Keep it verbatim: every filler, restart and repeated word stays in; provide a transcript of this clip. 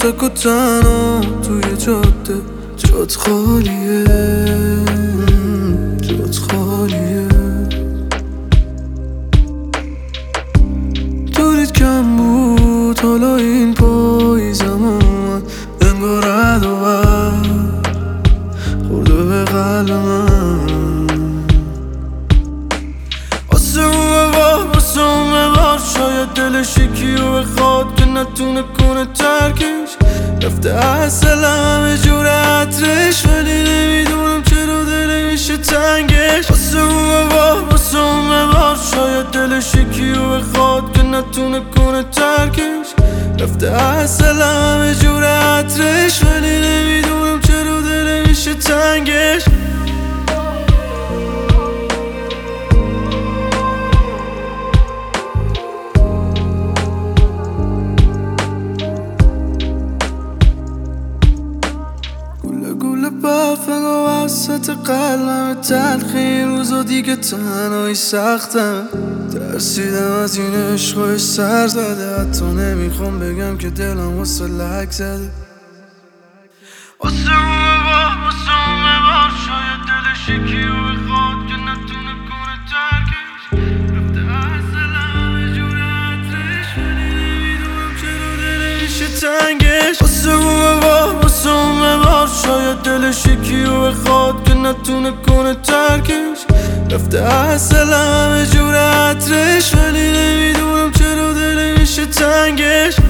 تک و تنها توی جاده، جات خالیه، جات خالیه. دورید کم بود حالا این پاییزم اومد، انگار رد و برق خورده به قلب من. واسه اون ببار واسه اون ببار، شاید دلش یکی رو بخواد که نتونه کنه ترکش. رفته اصل همه جور عطرش، ولی نمیدونم چرا دل میشه تنگش. واسه اون ببار واسه اون ببار، شاید دلش یکی رو بخواد که نتونه کنه ترکش. رفته اصل همه جور عطرش، ولی نمیدونم چرا دل میشه تنگش. گوله برف و وسط قلبم تلخی، این روزا دیگه تنهایی سختم. ترسیدم از این عشقای سر زده، حتی نمیخوام بگم که دلم واسه لک زده. واسه اون ببار واسه اون ببار، شاید دلش یکی رو بخواد که نتونه کنه ترکش. رفته اصل همه جور عطرش، ولی نمیدونم چرا دل میشه تنگش. واسه اون ببار واسه اون ببار، شاید دلش یکی رو بخواد که نتونه کنه ترکش. رفته اصل همه جور عطرش، ولی نمیدونم چرا دل میشه تنگش.